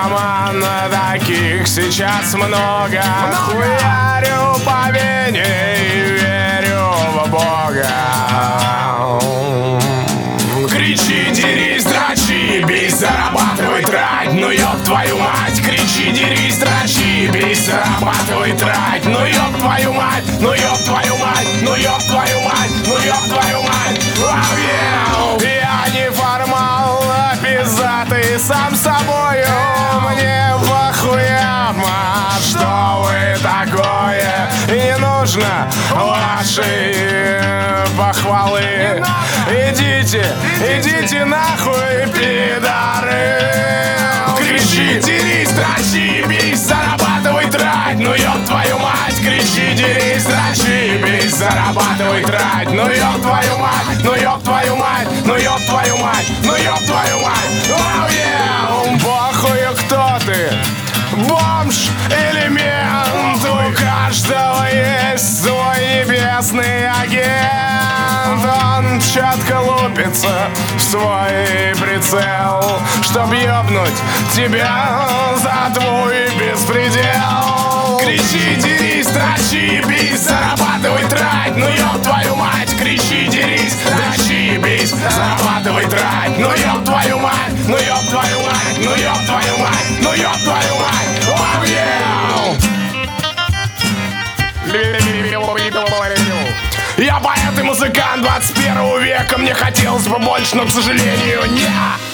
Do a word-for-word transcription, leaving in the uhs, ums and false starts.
наркоман, таких сейчас много. Хуярю по вене и верю в Бога. Кричи, дерись, дрочи, бейсь, зарабатывай, трать. Ну ёб твою мать. Кричи, дерись, дрочи, бейсь, зарабатывай, трать. Ну ёб твою мать, ну ёб твою мать, ну ёб твою мать, ну ёб твою мать. Вау, yeah. Я не формал, а пиздатый сам собою. Мне похуяма, что вы такое. И не нужно вашей похвалы. Идите, идите нахуй, пидоры. Кричи, дерись, дрочи, бейсь, зарабатывай, трать. Ну ёб твою мать. Кричи, дерись, дрочи, бейсь, зарабатывай, трать. Ну ёб твою мать, ну ёб твою мать, ну ёб твою мать, ну ёб твою мать. Oh, yeah. Похуй, кто ты, бомж или мент. У каждого есть свой небесный агент. Он четко лупится в свой прицел, чтоб ёбнуть тебя за твой беспредел. Кричи, дерись, дрочи, бейсь, зарабатывай, трать. Ну ёб твою мать. Кричи, дерись, дрочи, бейсь, зарабатывай, трать. Ну ёб твою мать, ну ёб твою мать, ну ёб твою мать, ну ёб твою мать. Oh, yeah. Я поэт и музыкант двадцать первого века. Мне хотелось бы больше, но, к сожалению, нет.